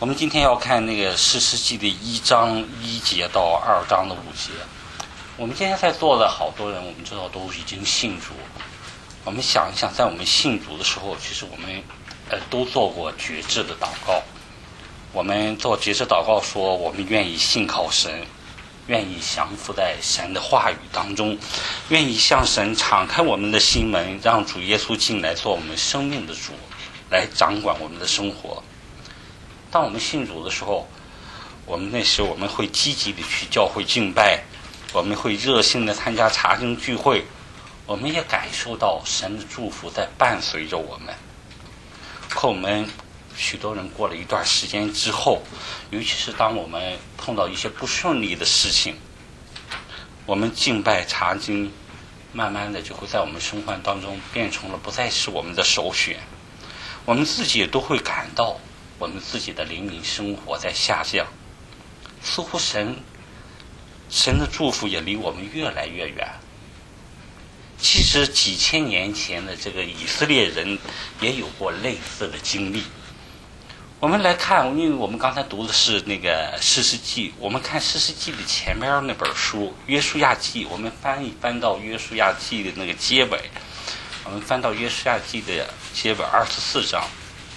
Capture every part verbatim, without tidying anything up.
我们今天要看那个士师记的一章一节到二章的五节。我们今天在座的好多人，我们知道都已经信主。我们想一想，在我们信主的时候，其实我们呃都做过决志的祷告。我们做决志祷告说，我们愿意信靠神，愿意降服在神的话语当中，愿意向神敞开我们的心门，让主耶稣进来做我们生命的主，来掌管我们的生活。当我们信主的时候，我们那时我们会积极的去教会敬拜，我们会热心的参加查经聚会，我们也感受到神的祝福在伴随着我们。可我们许多人过了一段时间之后，尤其是当我们碰到一些不顺利的事情，我们敬拜查经慢慢的就会在我们生活当中变成了不再是我们的首选。我们自己也都会感到我们自己的灵命生活在下降，似乎神神的祝福也离我们越来越远。其实几千年前的这个以色列人也有过类似的经历。我们来看，因为我们刚才读的是那个士师记，我们看士师记的前面那本书约书亚记，我们翻一翻到约书亚记的那个结尾，我们翻到约书亚记的结尾二十四章。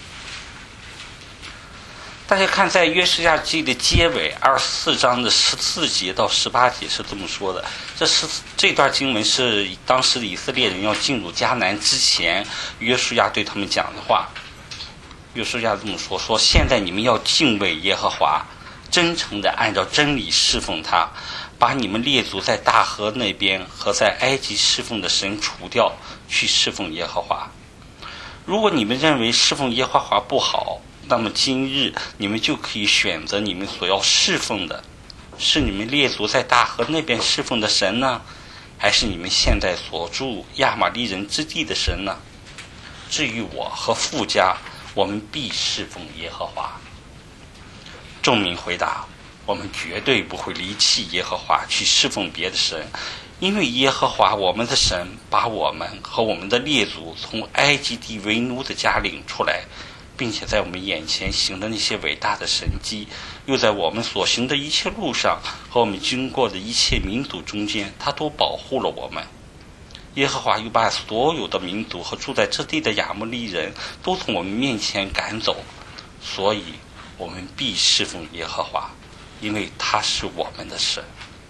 大家看，在约书亚记的结尾二十四章的十四节到十八节是这么说的。这是这段经文是当时的以色列人要进入迦南之前，约书亚对他们讲的话。约书亚这么说：说现在你们要敬畏耶和华，真诚的按照真理侍奉他，把你们列祖在大河那边和在埃及侍奉的神除掉，去侍奉耶和华。如果你们认为侍奉耶和华不好，那么今日你们就可以选择你们所要侍奉的，是你们列祖在大河那边侍奉的神呢，还是你们现在所住亚玛利人之地的神呢？至于我和父家，我们必侍奉耶和华。众民回答：我们绝对不会离弃耶和华去侍奉别的神，因为耶和华我们的神把我们和我们的列祖从埃及地为奴的家领出来，并且在我们眼前行的那些伟大的神迹，又在我们所行的一切路上和我们经过的一切民族中间，他都保护了我们。耶和华又把所有的民族和住在这地的亚摩利人都从我们面前赶走，所以我们必侍奉耶和华，因为他是我们的神。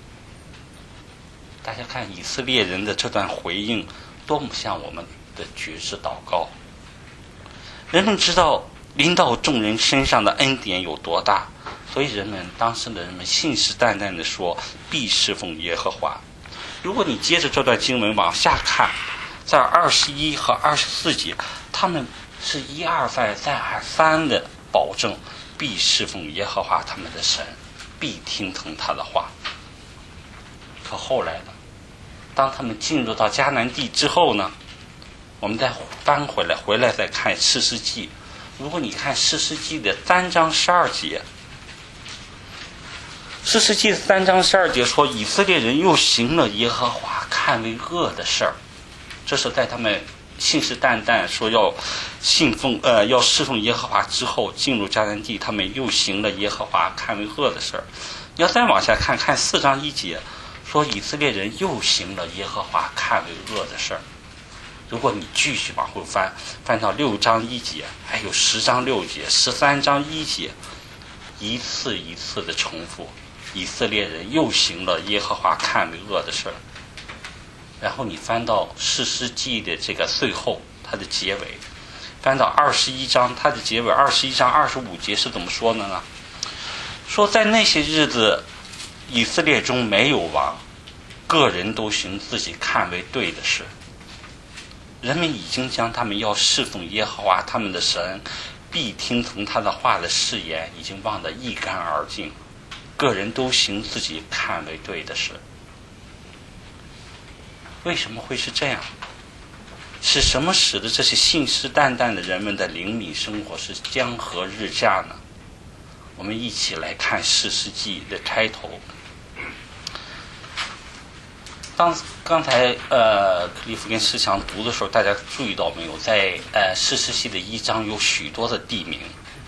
大家看以色列人的这段回应多么像我们的决志祷告。人们知道临到众人身上的恩典有多大，所以人们当时的人们信誓旦旦地说必侍奉耶和华。如果你接着这段经文往下看，在二十一和二十四节，他们是一而再再而三的保证必侍奉耶和华他们的神，必听从他的话。可后来呢，当他们进入到迦南地之后呢，我们再翻回来回来再看士师记。如果你看士师记的三章十二节，士师记三章十二节说，以色列人又行了耶和华看为恶的事儿。这是在他们信誓旦旦说要信奉呃要侍奉耶和华之后，进入迦南地，他们又行了耶和华看为恶的事儿。你要再往下看，看四章一节，说以色列人又行了耶和华看为恶的事儿。如果你继续往后翻，翻到六章一节，还有十章六节、十三章一节，一次一次的重复，以色列人又行了耶和华看为恶的事儿。然后你翻到士师记的这个最后，它的结尾，翻到二十一章，它的结尾二十一章二十五节是怎么说的呢？说在那些日子，以色列中没有王，个人都行自己看为对的事。人们已经将他们要侍奉耶和华他们的神，必听从他的话的誓言已经忘得一干二净，个人都行自己看为对的事。为什么会是这样？是什么使得这些信誓旦旦的人们的灵敏生活是江河日下呢？我们一起来看士师记的开头。当刚才呃克利夫跟思强读的时候，大家注意到没有？在呃士师记的一章有许多的地名，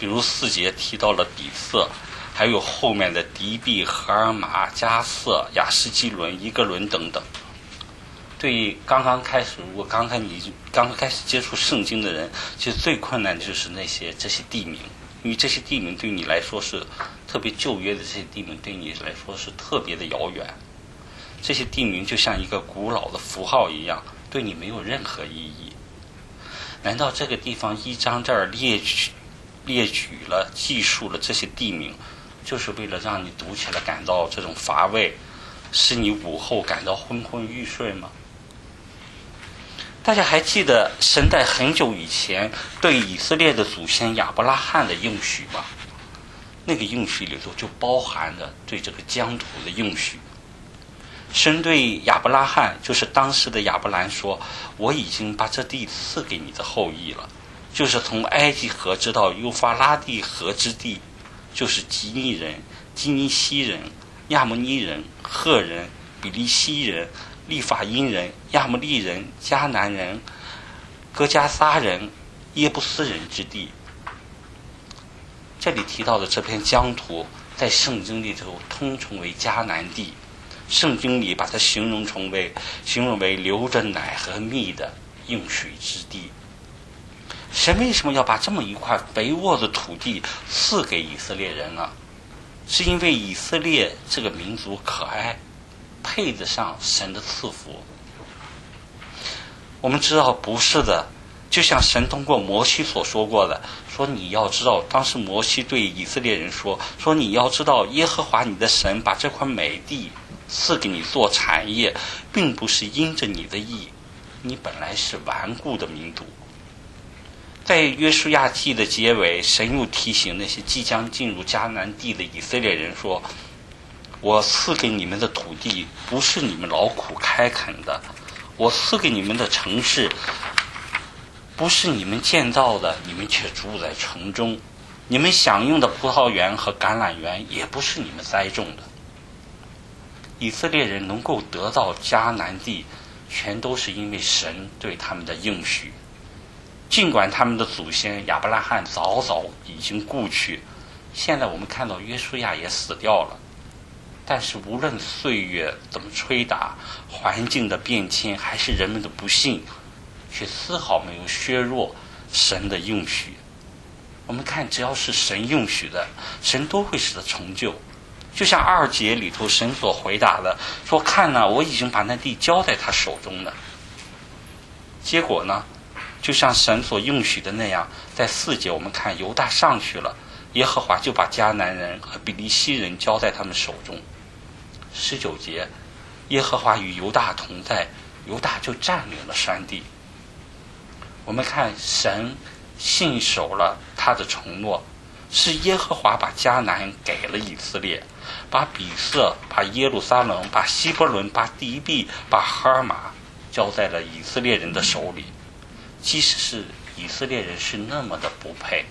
比如四节提到了比色，还有后面的迪比、荷尔玛、加瑟、亚什基伦、伊格伦等等。对于刚刚开始，如果刚刚你刚刚开始接触圣经的人，其实最困难的就是那些这些地名，因为这些地名对你来说是特别旧约的，这些地名对你来说是特别的遥远。这些地名就像一个古老的符号一样，对你没有任何意义。难道这个地方一章这儿列举列举了记述了这些地名，就是为了让你读起来感到这种乏味，使你午后感到昏昏欲睡吗？大家还记得神在很久以前对以色列的祖先亚伯拉罕的应许吗？那个应许里头就包含着对这个疆土的应许。神对亚伯拉罕，就是当时的亚伯兰说，我已经把这地赐给你的后裔了，就是从埃及河直到幼发拉底河之地，就是基尼人、基尼西人、亚摩尼人、赫人、比利西人、利法因人、亚摩利人、迦南人、哥加撒人、耶布斯人之地。这里提到的这片疆土在圣经里头通称为迦南地，圣经里把它形容成为形容为流着奶和蜜的应许之地。神为什么要把这么一块肥沃的土地赐给以色列人呢？是因为以色列这个民族可爱，配得上神的赐福。我们知道不是的，就像神通过摩西所说过的，说你要知道，当时摩西对以色列人说，说你要知道耶和华你的神把这块美地赐给你做产业，并不是因着你的义，你本来是顽固的民族。在约书亚记的结尾，神又提醒那些即将进入迦南地的以色列人说，我赐给你们的土地不是你们劳苦开垦的，我赐给你们的城市不是你们建造的，你们却住在城中，你们享用的葡萄园和橄榄园也不是你们栽种的。以色列人能够得到迦南地，全都是因为神对他们的应许。尽管他们的祖先亚伯拉罕早早已经故去，现在我们看到约书亚也死掉了，但是无论岁月怎么吹打，环境的变迁还是人们的不幸，却丝毫没有削弱神的应许。我们看，只要是神应许的，神都会使它成就。就像二节里头神所回答的，说看哪，我已经把那地交在他手中了。结果呢，就像神所应许的那样，在四节我们看犹大上去了，耶和华就把迦南人和比利西人交在他们手中。十九节，耶和华与犹大同在，犹大就占领了山地。我们看神信守了他的承诺，是耶和华把迦南给了以色列，把比色、把耶路撒冷、把希伯伦、把底比、把哈尔玛交在了以色列人的手里，即使是以色列人是那么的不配。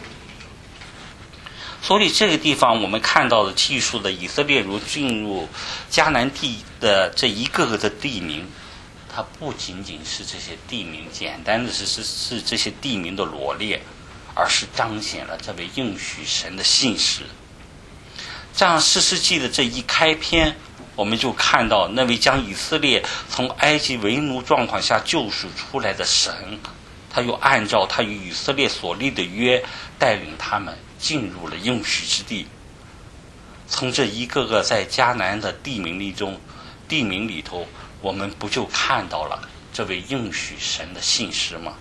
所以这个地方我们看到的记述的以色列人进入迦南地的这一个个的地名，它不仅仅是这些地名简单的是是是这些地名的罗列，而是彰显了这位应许神的信实。这样士师记的这一开篇，我们就看到那位将以色列从埃及为奴状况下救赎出来的神，他又按照他与以色列所立的约，带领他们进入了应许之地。从这一个个在迦南的地名里中地名里头，我们不就看到了这位应许神的信实吗？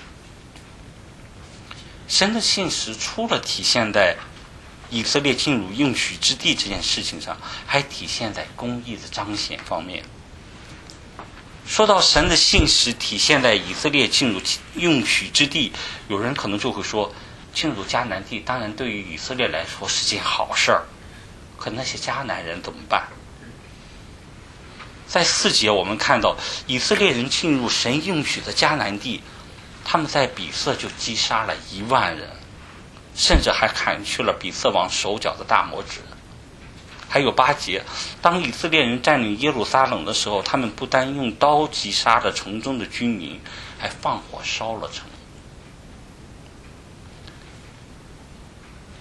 神的信实除了体现在以色列进入应许之地这件事情上，还体现在公义的彰显方面。说到神的信实体现在以色列进入应许之地，有人可能就会说，进入迦南地当然对于以色列来说是件好事儿，可那些迦南人怎么办？在四节我们看到以色列人进入神应许的迦南地，他们在比色就击杀了一万人，甚至还砍去了比色王手脚的大拇指。还有八节，当以色列人占领耶路撒冷的时候，他们不单用刀击杀了城中的居民，还放火烧了城。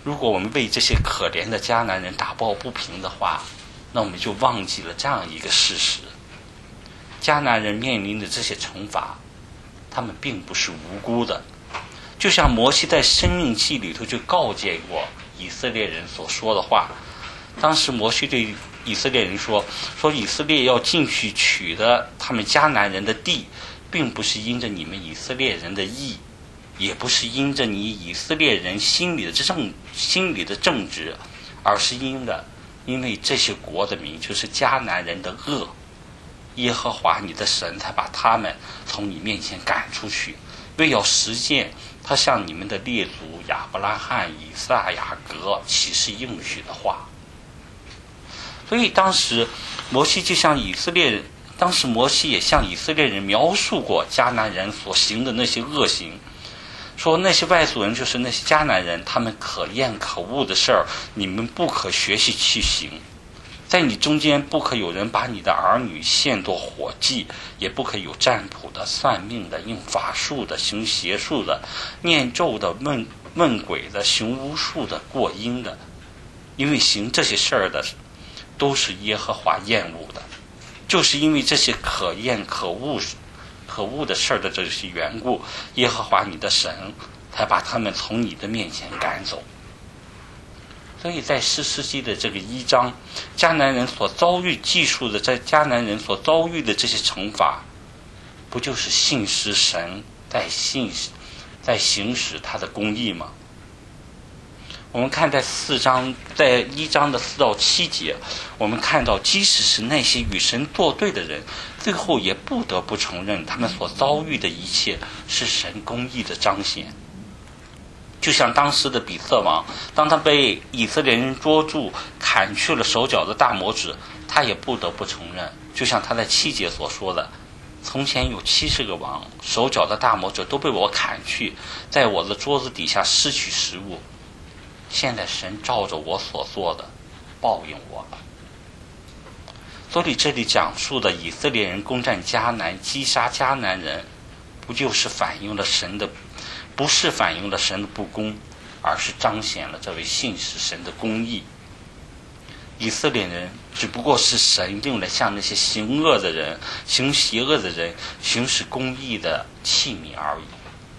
如果我们为这些可怜的迦南人打抱不平的话，那我们就忘记了这样一个事实：迦南人面临的这些惩罚，他们并不是无辜的。就像摩西在申命记里头就告诫过以色列人所说的话，当时摩西对以色列人说说以色列要进去取的他们迦南人的地，并不是因着你们以色列人的义，也不是因着你以色列人心里的正心里的正直，而是因着因为这些国的民就是迦南人的恶，耶和华你的神才把他们从你面前赶出去，为要实践他向你们的列祖亚伯拉罕、以撒、雅各起誓应许的话。所以当时摩西就向以色列人，当时摩西也向以色列人描述过迦南人所行的那些恶行，说那些外族人就是那些迦南人，他们可厌可恶的事儿，你们不可学习去行。在你中间不可有人把你的儿女献作火祭，也不可有占卜的、算命的、用法术的、行邪术的、念咒的、问问鬼的、行巫术的、过阴的，因为行这些事儿的都是耶和华厌恶的。就是因为这些可厌可恶可恶的事儿的这些缘故，耶和华你的神才把他们从你的面前赶走。所以在士师记的这个一章，迦南人所遭遇记述的在迦南人所遭遇的这些惩罚，不就是信实神在信在行使他的公义吗？我们看在四章，在一章的四到七节，我们看到即使是那些与神作对的人，最后也不得不承认他们所遭遇的一切是神公义的彰显。就像当时的比色王，当他被以色列人捉住，砍去了手脚的大拇指，他也不得不承认，就像他在七节所说的，从前有七十个王，手脚的大拇指都被我砍去，在我的桌子底下失去食物，现在神照着我所做的报应我了。所以这里讲述的以色列人攻占迦南、击杀迦南人，不就是反映了神的不是反映了神的不公，而是彰显了这位信实神的公义。以色列人只不过是神用来向那些行恶的人、行邪恶的人行使公义的器皿而已。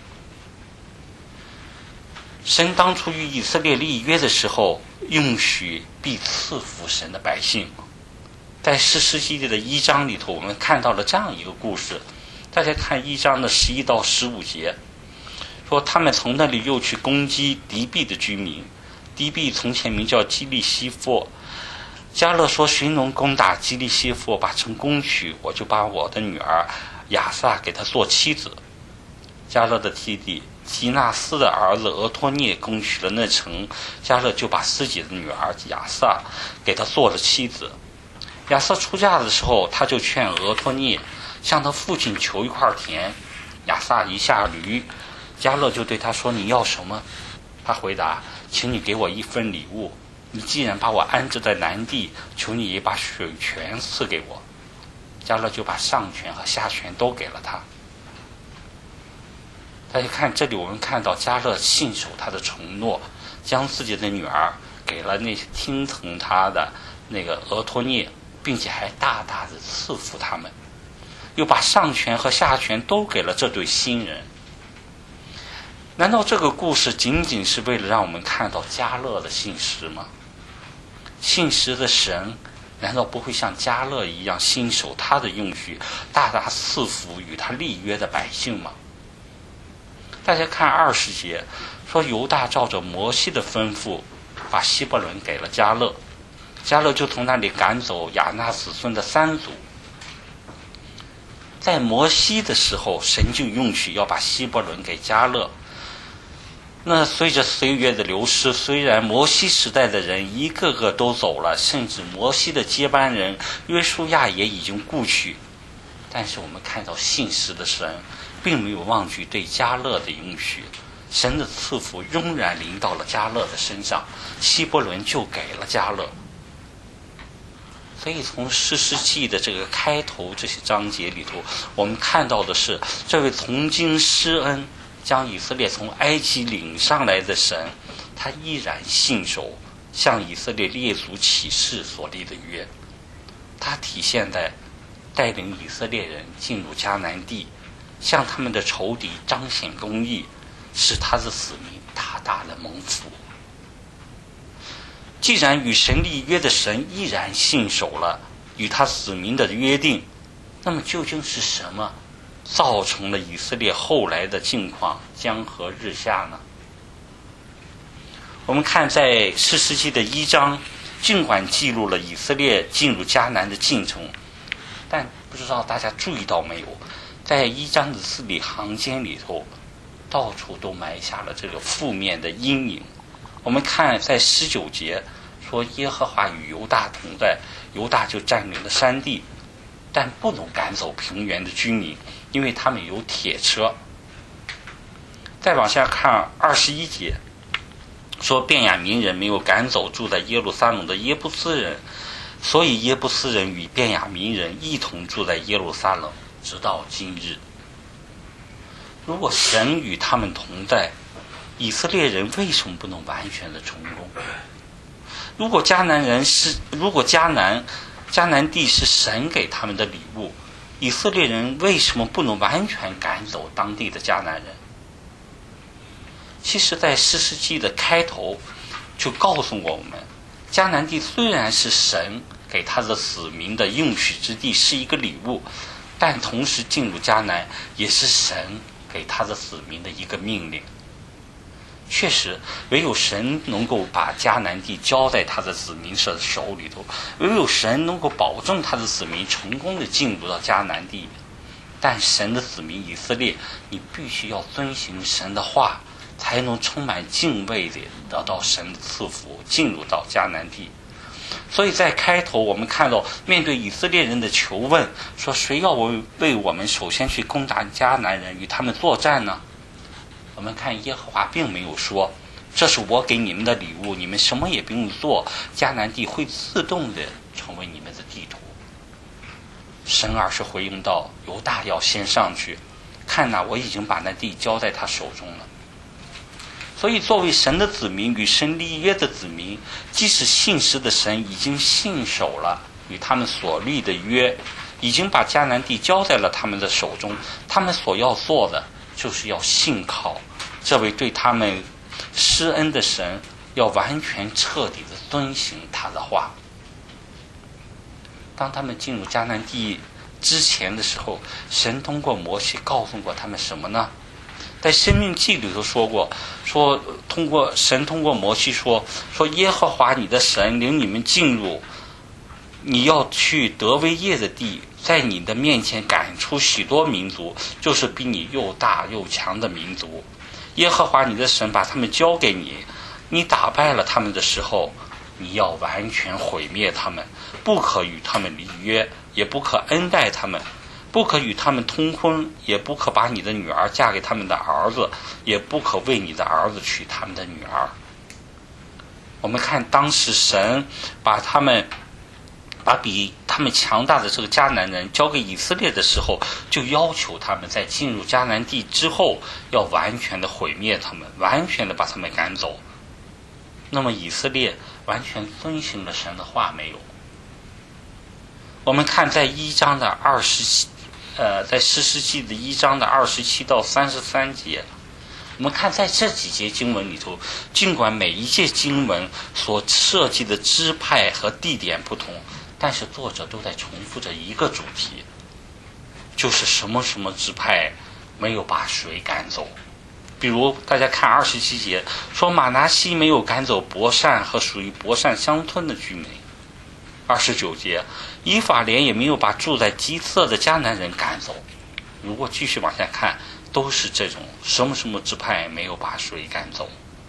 神当初与以色列立约的时候，应许必赐福神的百姓。在士师记的一章里头，我们看到了这样一个故事。大家看一章的十一到十五节，说他们从那里又去攻击敌避的居民。敌避从前名叫基利西弗。迦勒说：寻农攻打基利西弗，把城攻取，我就把我的女儿亚萨给他做妻子。迦勒的弟弟基纳斯的儿子俄托涅攻取了那城，迦勒就把自己的女儿亚萨给他做了妻子。亚萨出嫁的时候，他就劝俄托涅向他父亲求一块田。亚萨一下驴，迦勒就对他说：你要什么？他回答：请你给我一份礼物，你既然把我安置在南地，求你也把水泉赐给我。迦勒就把上泉和下泉都给了他。大家看这里，我们看到迦勒信守他的承诺，将自己的女儿给了那些听从他的那个俄托涅，并且还大大的赐福他们，又把上泉和下泉都给了这对新人。难道这个故事仅仅是为了让我们看到迦勒的信实吗？信实的神难道不会像迦勒一样信守他的应许，大大赐福与他立约的百姓吗？大家看二十节，说犹大照着摩西的吩咐，把希伯伦给了迦勒，迦勒就从那里赶走亚纳子孙的三族。在摩西的时候，神就允许要把希伯伦给迦勒。那随着岁月的流失，虽然摩西时代的人一个个都走了，甚至摩西的接班人约书亚也已经故去，但是我们看到信实的神并没有忘记对迦勒的应许，神的赐福仍然临到了迦勒的身上，希伯伦就给了迦勒。所以从士师记的这个开头这些章节里头，我们看到的是这位从经施恩将以色列从埃及领上来的神， 他依然信守向以色列列祖起誓所立的约。他体现在带领以色列人进入迦南地，向他们的仇敌彰显公义，使他的子民大大的蒙福。既然与神立约的神依然信守了与他子民的约定，那么究竟是什么造成了以色列后来的境况江河日下呢？我们看在士师记的一章，尽管记录了以色列进入迦南的进程，但不知道大家注意到没有，在一章的字里行间里头，到处都埋下了这个负面的阴影。我们看在十九节说，耶和华与犹大同在，犹大就占领了山地，但不能赶走平原的居民，因为他们有铁车。再往下看二十一节，说便雅悯人没有赶走住在耶路撒冷的耶布斯人，所以耶布斯人与便雅悯人一同住在耶路撒冷，直到今日。如果神与他们同在，以色列人为什么不能完全的成功？如果迦南人是，如果迦南迦南地是神给他们的礼物，以色列人为什么不能完全赶走当地的迦南人？其实在士师记的开头就告诉我们，迦南地虽然是神给他的子民的应许之地，是一个礼物，但同时进入迦南也是神给他的子民的一个命令。确实，唯有神能够把迦南地交在他的子民的手里头，唯有神能够保证他的子民成功的进入到迦南地。但神的子民以色列，你必须要遵行神的话，才能充满敬畏的得到神的赐福，进入到迦南地。所以在开头我们看到，面对以色列人的求问，说谁要为我们首先去攻打迦南人，与他们作战呢？我们看耶和华并没有说，这是我给你们的礼物，你们什么也不用做，迦南地会自动的成为你们的地图。神而是回应到，犹大要先上去，看哪，我已经把那地交在他手中了。所以作为神的子民，与神立约的子民，即使信实的神已经信守了与他们所立的约，已经把迦南地交在了他们的手中，他们所要做的就是要信靠这位对他们施恩的神，要完全彻底的遵行他的话。当他们进入迦南地之前的时候，神通过摩西告诉过他们什么呢？在申命记里头说过，说通过神通过摩西说，说耶和华你的神领你们进入你要去得为业的地，在你的面前赶出许多民族，就是比你又大又强的民族。耶和华你的神把他们交给你，你打败了他们的时候，你要完全毁灭他们，不可与他们立约，也不可恩待他们，不可与他们通婚，也不可把你的女儿嫁给他们的儿子，也不可为你的儿子娶他们的女儿。我们看当时神把他们把比他们强大的这个迦南人交给以色列的时候，就要求他们在进入迦南地之后，要完全的毁灭他们，完全的把他们赶走。那么以色列完全遵行了神的话没有？我们看在一章的二十呃，在士师记的一章的二十七到三十三节，我们看在这几节经文里头，尽管每一节经文所涉及的支派和地点不同，但是作者都在重复着一个主题，就是什么什么支派没有把谁赶走。比如大家看二十七节，说马拿西没有赶走伯善和属于伯善乡村的居民。二十九节，以法莲也没有把住在基色的迦南人赶走。如果继续往下看，都是这种什么什么支派没有把谁赶走。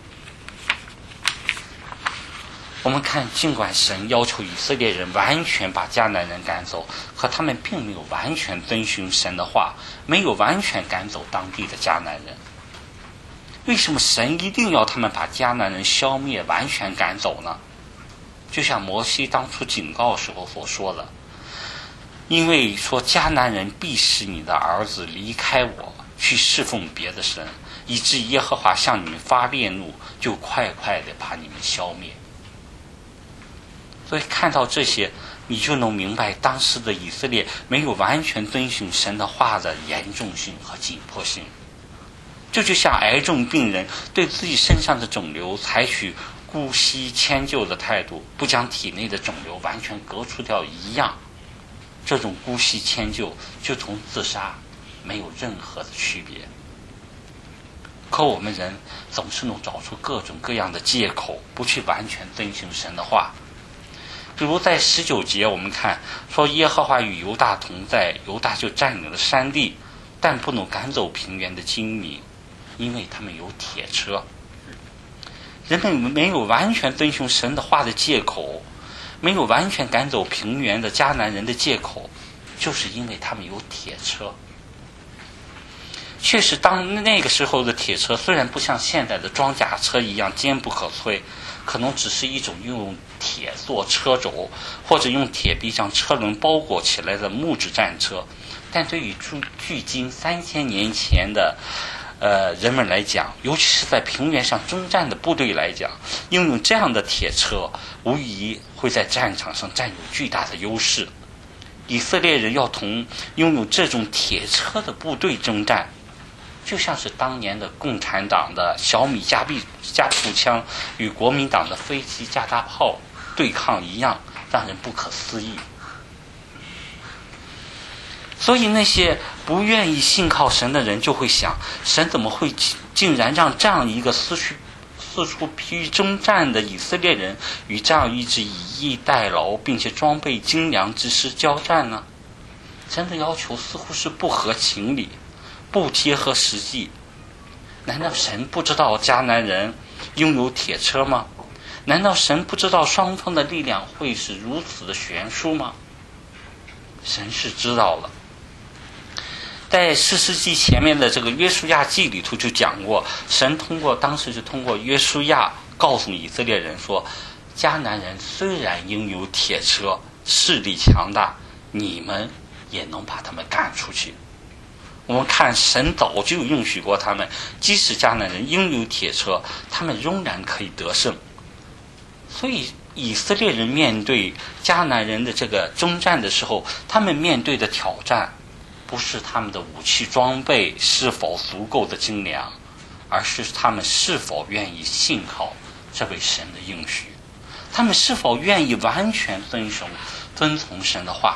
我们看，尽管神要求以色列人完全把迦南人赶走，可他们并没有完全遵循神的话，没有完全赶走当地的迦南人。为什么神一定要他们把迦南人消灭，完全赶走呢？就像摩西当初警告时候所说的，因为说迦南人必使你的儿子离开我， 去侍奉别的神，以致耶和华向你们发烈怒，就快快地把你们消灭。所以看到这些，你就能明白当时的以色列没有完全遵循神的话的严重性和紧迫性。这就像癌症病人对自己身上的肿瘤采取姑息迁就的态度，不将体内的肿瘤完全割除掉一样。这种姑息迁就就同自杀没有任何的区别。可我们人总是能找出各种各样的借口，不去完全遵循神的话。比如在十九节我们看说，耶和华与犹大同在，犹大就占领了山地，但不能赶走平原的精民，因为他们有铁车。人们没有完全遵循神的话的借口，没有完全赶走平原的迦南人的借口，就是因为他们有铁车。确实，当那个时候的铁车虽然不像现在的装甲车一样坚不可摧，可能只是一种用铁做车轴或者用铁皮将车轮包裹起来的木质战车，但对于距今三千年前的呃人们来讲，尤其是在平原上征战的部队来讲，拥有这样的铁车无疑会在战场上占有巨大的优势。以色列人要同拥有这种铁车的部队征战，就像是当年的共产党的小米加臂加步枪与国民党的飞机加大炮对抗一样，让人不可思议。所以那些不愿意信靠神的人就会想，神怎么会竟然让这样一个四处四处疲于征战的以色列人与这样一支以逸待劳并且装备精良之师交战呢？神的要求似乎是不合情理，不贴合实际。难道神不知道迦南人拥有铁车吗？难道神不知道双方的力量会是如此的悬殊吗？神是知道了。在士师记前面的这个约书亚记里头就讲过，神通过当时就通过约书亚告诉以色列人说，迦南人虽然拥有铁车，势力强大，你们也能把他们赶出去。我们看神早就允许过他们，即使迦南人拥有铁车，他们仍然可以得胜。所以以色列人面对迦南人的这个征战的时候，他们面对的挑战不是他们的武器装备是否足够的精良，而是他们是否愿意信靠这位神的应许，他们是否愿意完全遵守遵从神的话。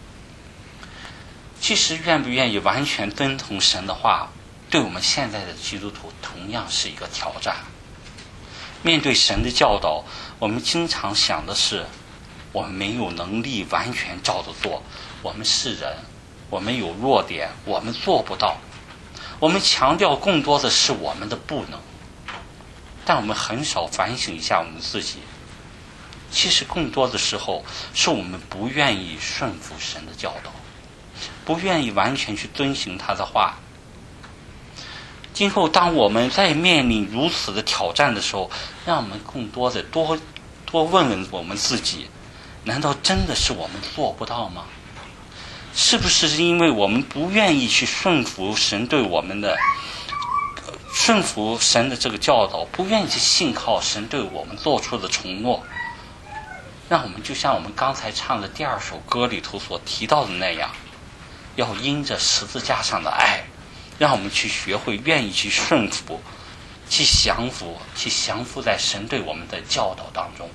其实愿不愿意完全遵从神的话，对我们现在的基督徒同样是一个挑战。面对神的教导，我们经常想的是，我们没有能力完全照着做，我们是人，我们有弱点，我们做不到。我们强调更多的是我们的不能，但我们很少反省一下我们自己。其实更多的时候是我们不愿意顺服神的教导，不愿意完全去遵循他的话。今后当我们在面临如此的挑战的时候，让我们更多的多多问问我们自己，难道真的是我们做不到吗？是不是因为我们不愿意去顺服神对我们的顺服神的这个教导，不愿意去信靠神对我们做出的承诺，让我们就像我们刚才唱的第二首歌里头所提到的那样，要因着十字架上的爱，让我们去学会愿意去顺服，去降服，去降服在神对我们的教导当中。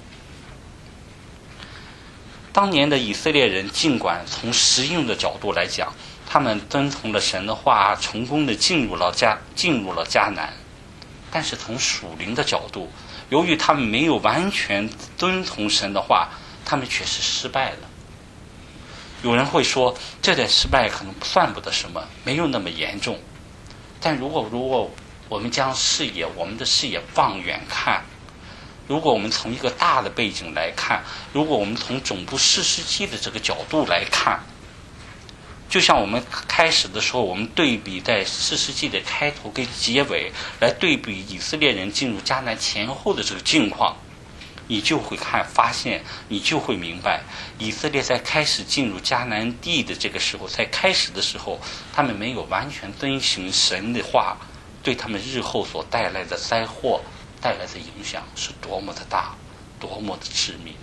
当年的以色列人尽管从实用的角度来讲，他们遵从了神的话，成功的进入了迦进入了迦南，但是从属灵的角度，由于他们没有完全遵从神的话，他们却是失败了。有人会说，这点失败可能算不得什么，没有那么严重。但如果如果我们将视野我们的视野放远看，如果我们从一个大的背景来看，如果我们从整部士师记的这个角度来看，就像我们开始的时候，我们对比在士师记的开头跟结尾，来对比以色列人进入迦南前后的这个境况， 你就会看发现，你就会明白，以色列在开始进入迦南地的这个时候，在开始的时候，他们没有完全遵循神的话，对他们日后所带来的灾祸带来的影响是多么的大，多么的致命。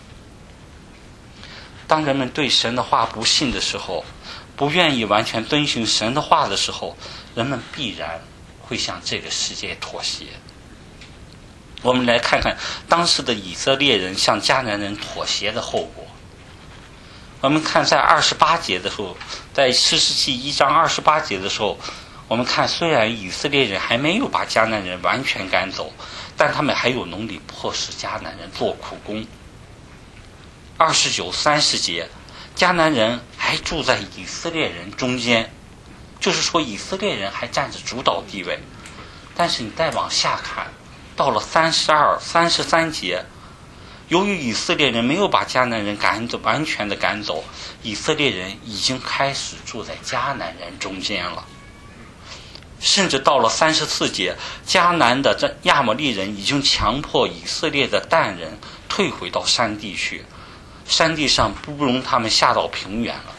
当人们对神的话不信的时候，不愿意完全遵循神的话的时候，人们必然会向这个世界妥协。我们来看看当时的以色列人向迦南人妥协的后果。我们看在二十八节的时候，在士师记一章二十八节的时候，我们看虽然以色列人还没有把迦南人完全赶走，但他们还有能力迫使迦南人做苦工。二十九、三十节，迦南人还住在以色列人中间，就是说以色列人还占着主导地位。但是你再往下看，到了三十二、三十三节，由于以色列人没有把迦南人赶走，完全的赶走，以色列人已经开始住在迦南人中间了。甚至到了三十四节，迦南的这亚摩利人已经强迫以色列的但人退回到山地去，山地上不容他们下到平原了。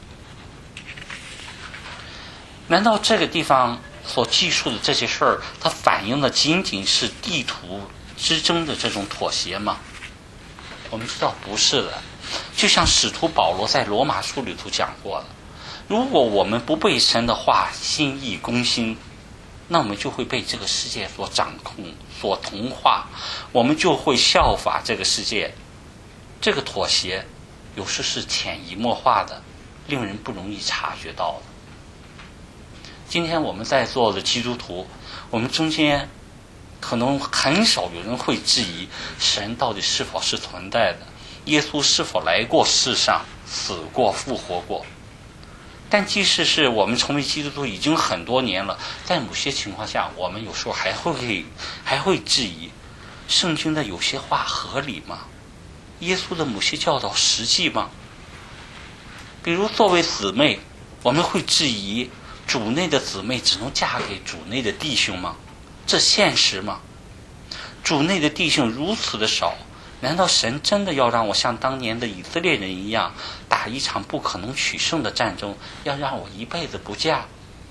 难道这个地方所记述的这些事儿，它反映的仅仅是地图之争的这种妥协吗？我们知道不是的。就像使徒保罗在罗马书里头讲过的，如果我们不被神的话心意攻心，那我们就会被这个世界所掌控、所同化，我们就会效法这个世界。这个妥协有时是潜移默化的，令人不容易察觉到的。今天我们在座的基督徒，我们中间可能很少有人会质疑神到底是否是存在的，耶稣是否来过世上，死过复活过。但即使是我们成为基督徒已经很多年了，在某些情况下，我们有时候还会还会质疑圣经的有些话合理吗？耶稣的某些教导实际吗？比如作为姊妹，我们会质疑主内的姊妹只能嫁给主内的弟兄吗？这现实吗？主内的弟兄如此的少，难道神真的要让我像当年的以色列人一样，打一场不可能取胜的战争，要让我一辈子不嫁？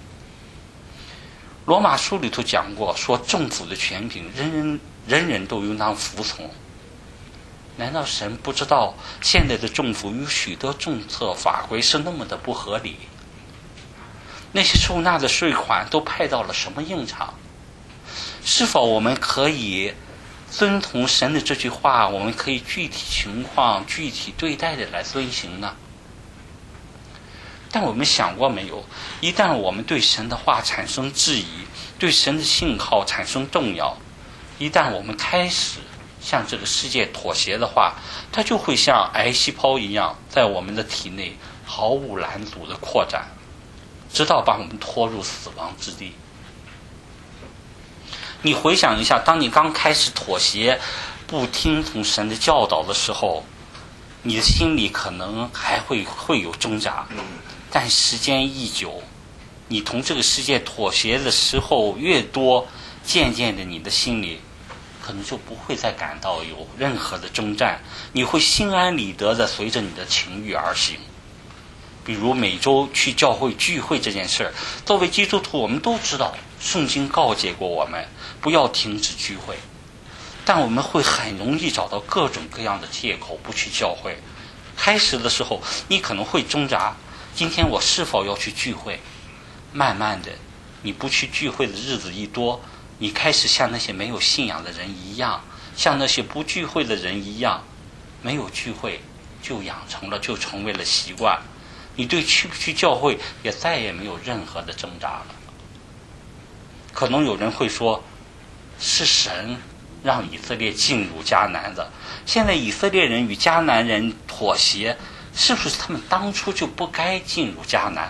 罗马书里头讲过，说政府的权柄人人人人都应当服从。难道神不知道现在的政府有许多政策法规是那么的不合理？那些收纳的税款都派到了什么应场？是否我们可以遵从神的这句话，我们可以具体情况具体对待的来遵行呢？但我们想过没有，一旦我们对神的话产生质疑，对神的信号产生动摇，一旦我们开始向这个世界妥协的话，它就会像癌细胞一样，在我们的体内毫无拦阻的扩展，直到把我们拖入死亡之地。你回想一下，当你刚开始妥协，不听从神的教导的时候，你的心里可能还会会有挣扎，但时间一久，你同这个世界妥协的时候越多，渐渐的你的心里可能就不会再感到有任何的征战，你会心安理得的随着你的情欲而行。比如每周去教会聚会这件事儿，作为基督徒我们都知道圣经告诫过我们不要停止聚会，但我们会很容易找到各种各样的借口不去教会。开始的时候你可能会挣扎，今天我是否要去聚会？慢慢的你不去聚会的日子一多，你开始像那些没有信仰的人一样，像那些不聚会的人一样，没有聚会就养成了，就成为了习惯。你对去不去教会也再也没有任何的挣扎了。可能有人会说，是神让以色列进入迦南的，现在以色列人与迦南人妥协，是不是他们当初就不该进入迦南？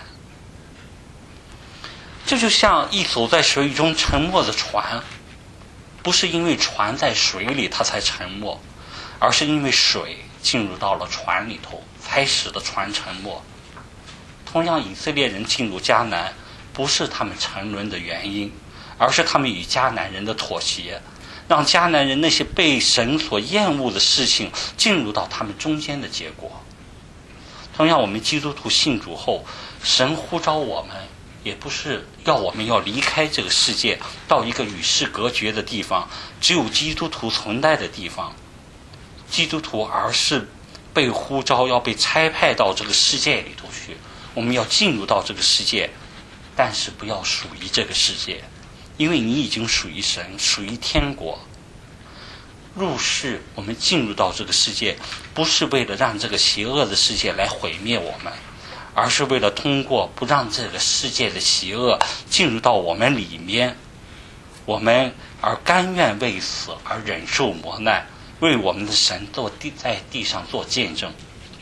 这就像一艘在水中沉没的船，不是因为船在水里它才沉没，而是因为水进入到了船里头，才使得船沉没。同样，以色列人进入迦南不是他们沉沦的原因，而是他们与迦南人的妥协。 让迦南人那些被神所厌恶的事情进入到他们中间的结果。同样，我们基督徒信主后，神呼召我们，也不是要我们要离开这个世界，到一个与世隔绝的地方，只有基督徒存在的地方。基督徒而是被呼召要被差派到这个世界里头去，我们要进入到这个世界，但是不要属于这个世界，因为你已经属于神，属于天国。入世，我们进入到这个世界，不是为了让这个邪恶的世界来毁灭我们，而是为了通过不让这个世界的邪恶进入到我们里面，我们而甘愿为此而忍受磨难，为我们的神做地在地上做见证。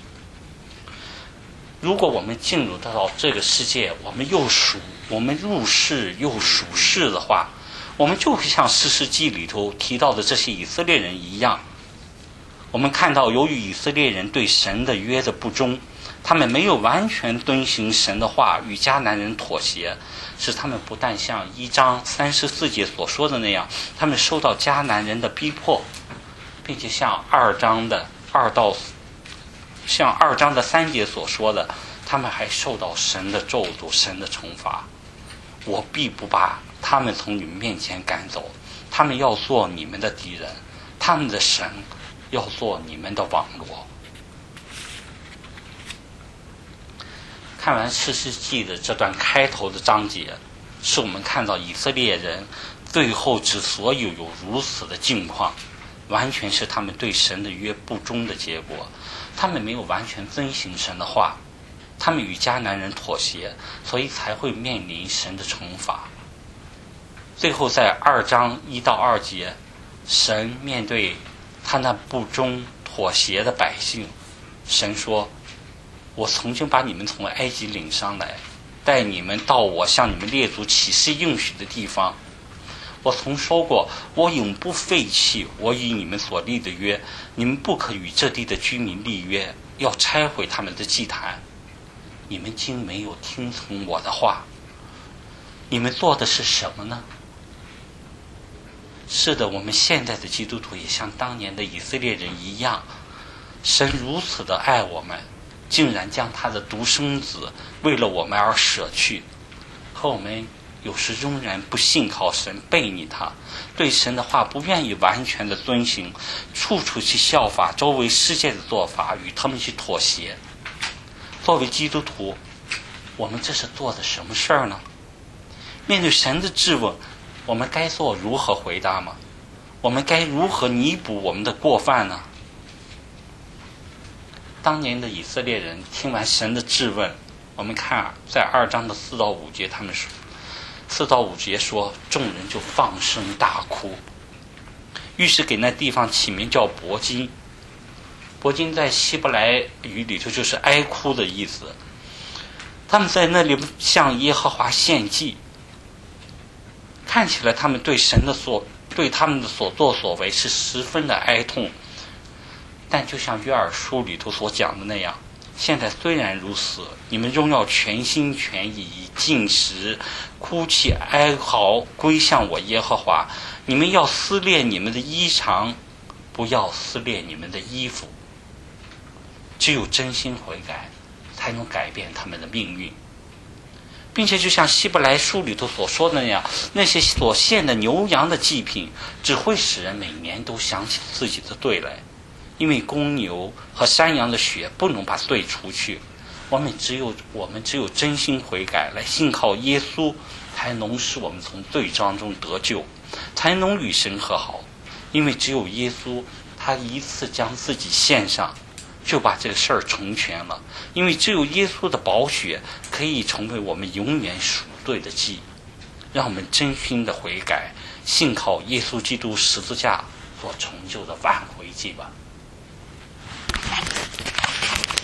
如果我们进入到这个世界，我们又属我们入世又属世的话，我们就会像士师记里头提到的这些以色列人一样。我们看到，由于以色列人对神的约的不忠，他们没有完全遵行神的话，与迦南人妥协，使他们不但像一章三十四节所说的那样，他们受到迦南人的逼迫，并且像二章的二到像二章的三节所说的，他们还受到神的咒诅，神的惩罚。我必不把他们从你们面前赶走，他们要做你们的敌人，他们的神要做你们的网罗。看完士师记的这段开头的章节，是我们看到以色列人最后之所以有如此的境况，完全是他们对神的约不忠的结果。他们没有完全遵行神的话，他们与迦南人妥协，所以才会面临神的惩罚。最后在二章一到二节，神面对他那不忠妥协的百姓，神说，我曾经把你们从埃及领上来，带你们到我向你们列祖起誓应许的地方。我曾说过，我永不废弃我与你们所立的约，你们不可与这地的居民立约，要拆毁他们的祭坛。你们竟没有听从我的话，你们做的是什么呢？是的，我们现在的基督徒也像当年的以色列人一样，神如此的爱我们，竟然将他的独生子为了我们而舍去。可我们有时仍然不信靠神，背逆他，对神的话不愿意完全的遵行，处处去效法周围世界的做法，与他们去妥协。作为基督徒，我们这是做的什么事儿呢？面对神的质问，我们该做如何回答吗？我们该如何弥补我们的过犯呢？当年的以色列人听完神的质问，我们看在二章的四到五节，他们说四到五节说，众人就放声大哭，于是给那地方起名叫伯金。伯金在希伯来语里头就是哀哭的意思。他们在那里向耶和华献祭，看起来他们对神的所对他们的所作所为是十分的哀痛。但就像约珥书里头所讲的那样，现在虽然如此，你们仍要全心全意以禁食、哭泣、哀嚎归向我耶和华。你们要撕裂你们的衣裳，不要撕裂你们的衣服。只有真心悔改，才能改变他们的命运。并且就像希伯来书里头所说的那样，那些所献的牛羊的祭品，只会使人每年都想起自己的罪来。因为公牛和山羊的血不能把罪除去，我们只有我们只有真心悔改，来信靠耶稣，才能使我们从罪章中得救，才能与神和好。因为只有耶稣，他一次将自己献上，就把这个事儿成全了。因为只有耶稣的宝血可以成为我们永远赎罪的祭。让我们真心的悔改，信靠耶稣基督十字架所成就的挽回祭吧。